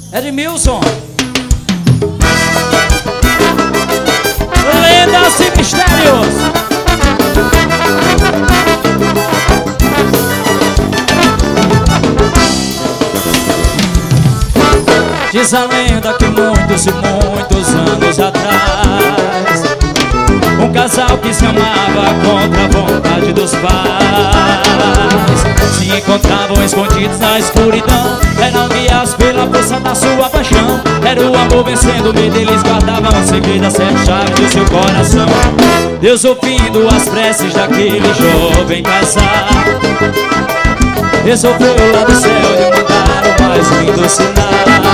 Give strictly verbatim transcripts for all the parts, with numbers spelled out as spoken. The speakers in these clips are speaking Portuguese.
Edmilson. Lendas e mistérios. Diz a lenda que muitos e muitos anos atrás um casal que se amava contra a vontade dos pais se encontravam escondidos na escuridão. Eram guiados pela força da sua paixão. Era o amor vencendo o medo, eles guardavam um segredo, as sete chaves do seu coração. Deus ouvindo as preces daquele jovem casal resolveu lá do céu lhe mandar o mais lindo sinal.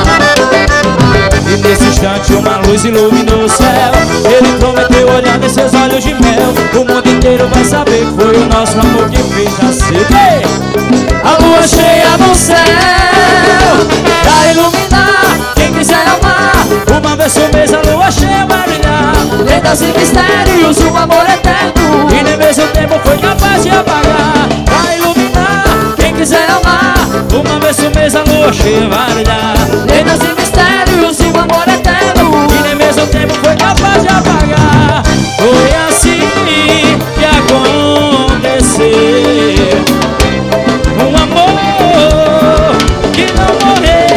E nesse instante uma luz iluminou o céu. Ele prometeu olhando em seus olhos de mel. O mundo inteiro vai saber que foi o nosso amor que fez nascer a lua cheia no céu, pra iluminar quem quiser amar. Uma vez por mês a lua cheia vai brilhar. Lendas e mistérios, um amor eterno, e nem mesmo o tempo foi capaz de apagar. Pra iluminar quem quiser amar. Uma vez por mês a lua cheia vai brilhar. Lendas e mistérios, um amor eterno, e nem mesmo o tempo foi capaz de apagar. Foi assim que aconteceu, um amor que não morreu.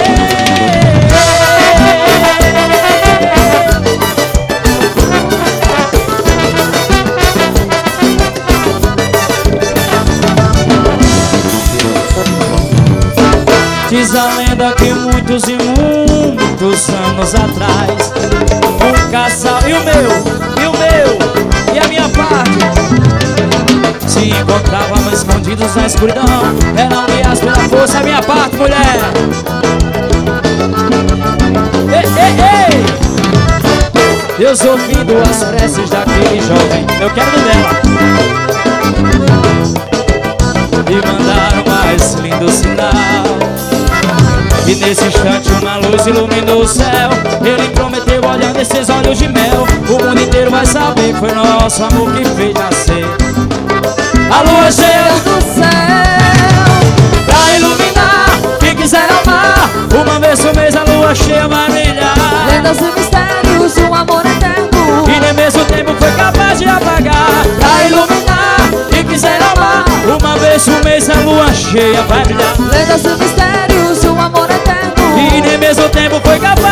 Diz a lenda que muitos e muitos anos atrás um casal, e o meu, e o meu, e a minha parte se encontravam escondidos na escuridão. Eram guiados pela força, a minha parte, mulher. Ei, ei, ei! Deus ouvindo as preces daquele jovem, eu quero do dela, e mandaram o mais lindo sinal. E nesse instante uma luz iluminou o céu. Ele prometeu olhando esses olhos de mel. O mundo inteiro vai saber que foi nosso amor que fez nascer a lua cheia do céu, pra iluminar quem quiser amar. Uma vez por mês a lua cheia vai brilhar. Lendas e mistérios, um amor eterno, e nem mesmo o tempo foi capaz de apagar. Pra iluminar quem quiser amar. Uma vez por mês a lua cheia vai brilhar. Lendas e mistérios, um amor eterno, e nem mesmo o tempo foi capaz